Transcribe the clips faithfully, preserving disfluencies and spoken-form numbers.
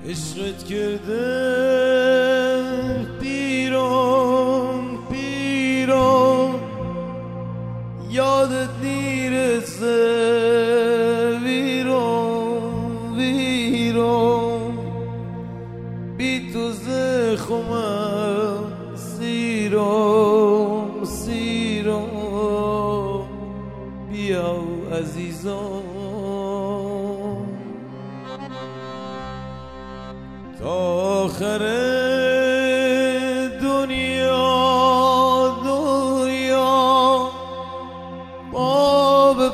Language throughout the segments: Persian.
عشقت کرده پیران پیران، یادت میرسه ویران ویران، بی تو زخمم سیرام سیرام، بیا عزیزان تا آخر دنیا دنیا، پا به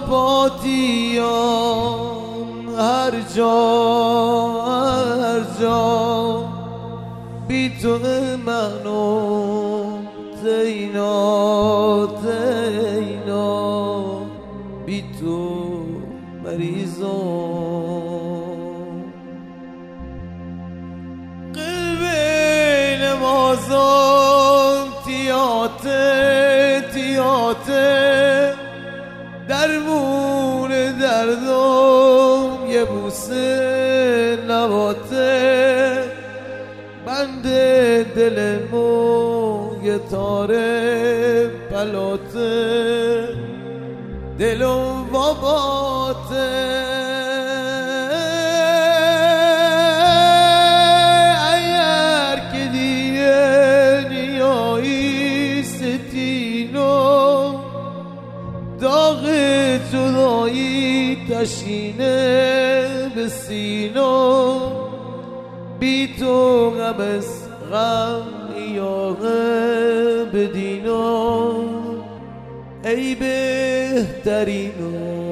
پاتیام هر جا هر جا، بی تو منو تینا تینا، بی تو مریضم، قلب نمازم تیاته تیاته، درمون دردم یه بوسه نباته، بند دلمو یه تاره پلاته، دلم باباته، اگر که دیگه نیایی ستینو، داغ جدایی تشینه به سینو، بی تو غم از غم یاغه بدینو، ای بهترینو.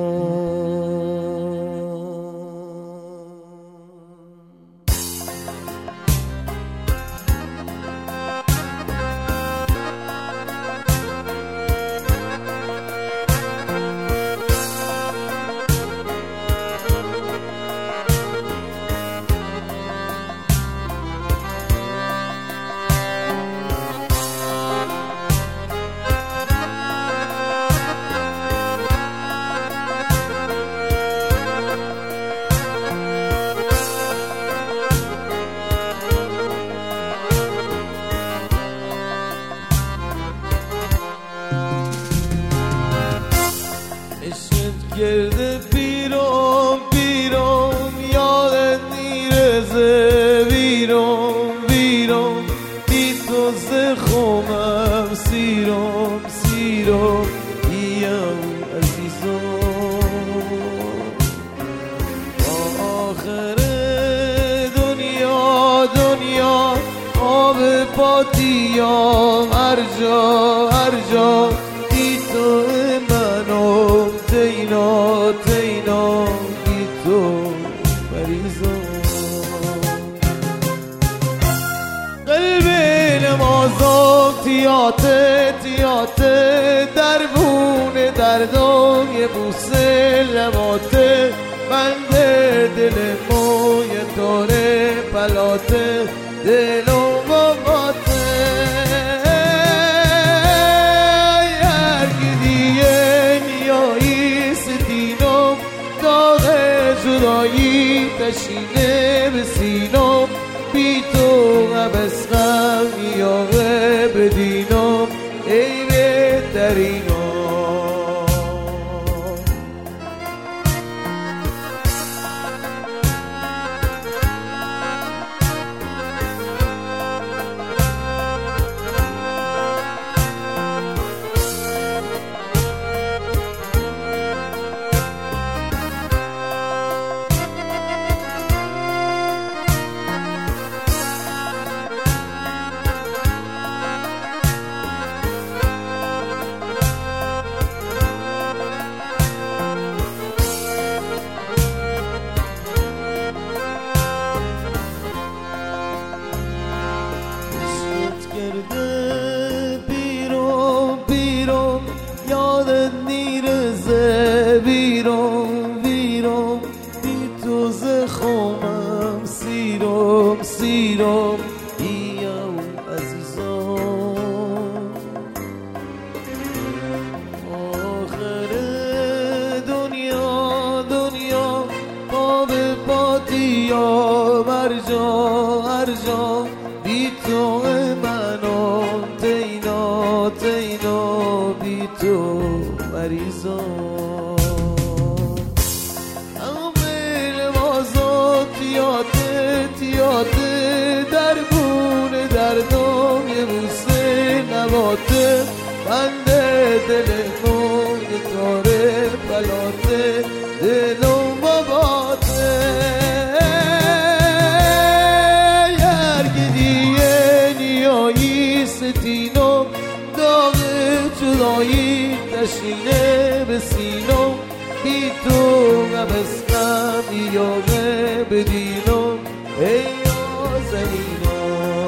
گرده پیرم پیرم، یادت میرسه ویرم ویرم، بی تو زخمم سیرم سیرم، بیام عزیزم تا آخر دنیا دنیا، آب پاتیام هر جا هر جا، بی تو منو تینا تینا، بی تو مریضم، قلب نمازم تیاته تیاته، درمون دردم یه بوسه لباته، بند دلمو یه تاره پلاته، دلم باباته، جدایی تشینه به سینم، بی تو غم از غم یاغه بدینم، ای بهترینم. پیرم پیرم، یادت میرسه ویرم ویرم، بی تو زخمم سیرم سیرم، بیام عزیزم آخر دنیا دنیا، آب پاتیام هر جا هر جا بی تو منو تینا تینا بی تو مریضم همه لباسات یادت یادت دربون دردم یه بوسه نباته بنده دل کن تاره بلاته دلم باباته یرگدیه نیایی ستینم داغ جدایی تشینه به سینم بی تو نبستم یاغه بدینم ای آزمینم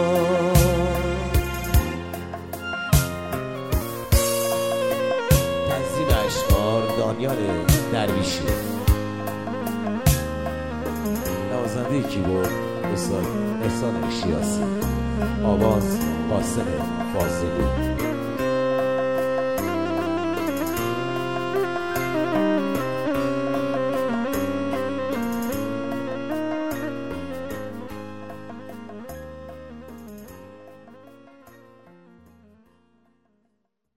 تنظیم اشعار دانیال درویشی، نوازنده کیبورد استاد احسان شیاسی، آواز قاسم فاضلی.